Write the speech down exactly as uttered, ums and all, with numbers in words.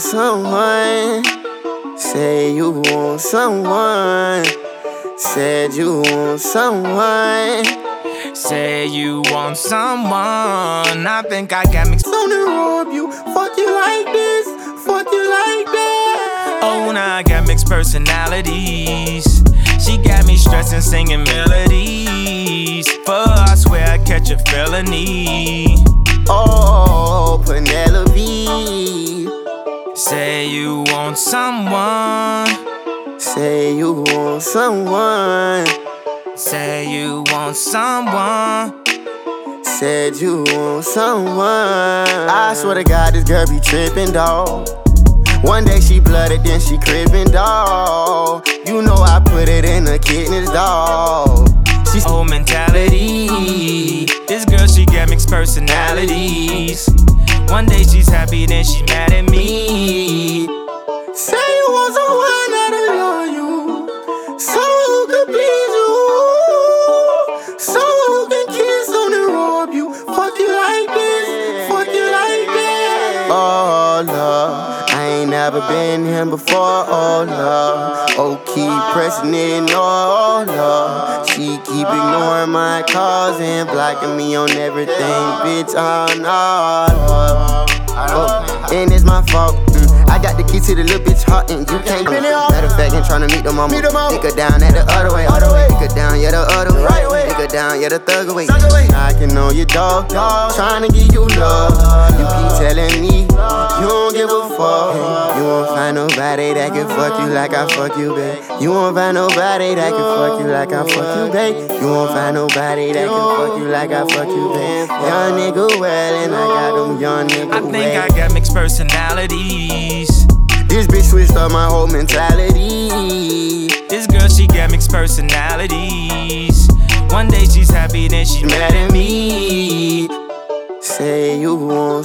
someone. Say you want someone. Said you want someone. Say you want someone. I think I got mixed On the road, you fuck you like this, fuck you like that. Oh, now I got mixed personalities. She got me stressing, singing melodies. But I swear I catch a felony. Oh, Penelope. Say you want someone. Say you want someone. Say you want someone. Said you want someone. I swear to God, this girl be trippin', dawg. One day she blooded, then she cribbin', dawg. You know I put it in the kidneys, dawg. She's whole mentality. This girl, she got mixed personalities. One day she's happy, then she's mad at me. Say you want someone that'll love you, someone who can please you, someone who can kiss on and rob you. Fuck you like this, fuck you like that. Oh Lord, I ain't never been here before. Oh Lord, oh keep pressing it, oh Lord. She keep ignoring my calls and blocking me on everything, bitch. Oh no, oh, and it's my fault. Mm. I got the key to the little bitch heart and you can't really off. Matter of fact, ain't tryna meet the mama. Meet the mama. Take her down at the other way. Other way. Take her down, yeah, the other way. Right way. Take her down, yeah, the thug away. Thug away. Knocking on your door, tryna give you love. You keep telling me you don't give a fuck. You won't find nobody that can fuck you like I fuck you, babe. You won't find nobody that can fuck you like I fuck you, babe. You won't find nobody that can fuck you like I fuck you, babe. Young nigga well and I got them young nigga well. I think I got mixed personalities. This bitch switched up my whole mentality. This girl, she got mixed personalities. One day she's happy, then she's mad at me. Say you want